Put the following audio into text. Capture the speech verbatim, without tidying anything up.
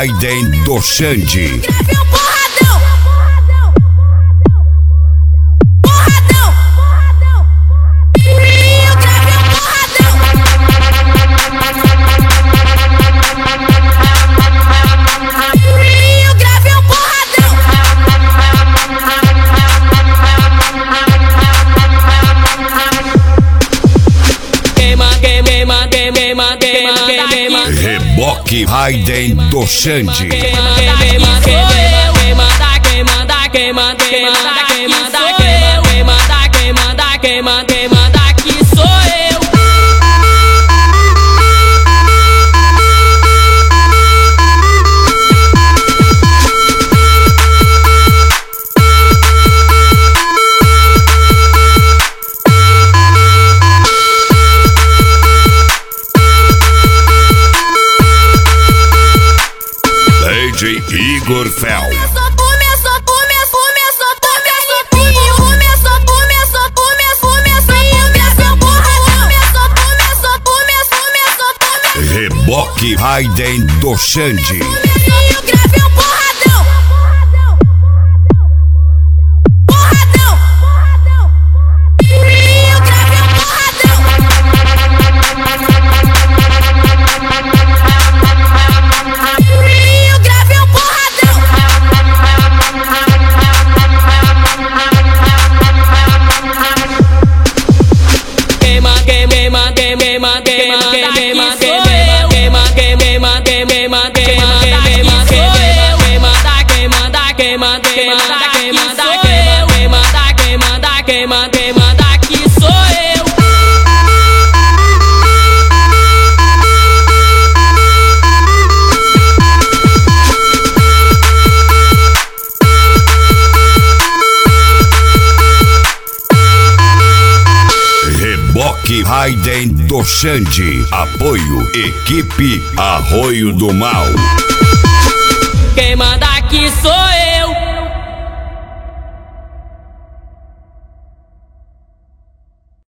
Raiden do Xande. Grave um porradão. Porradão. Eu grave um porradão. Eu grave um porradão. Queima, queima, queima, queima, queima, queima. Reboque Raiden do Xande. Queima, queima, queima, queima, queima, queima, queima, queima, queima, queima, queima, queima, daqui sou eu. D J Igor Fel. Reboque Raiden do Xande. Eu gravei um porradão. Porradão. Eu gravei um porradão. Eu gravei um porradão. Queima, queima, queima, queima, queima, queima, queima. Queima, queima, queima, queima, queima, queima, queima, daqui sou eu. Reboque Raiden do Xande. Apoio Equipe Arroio do Mal. Queima, daqui sou eu.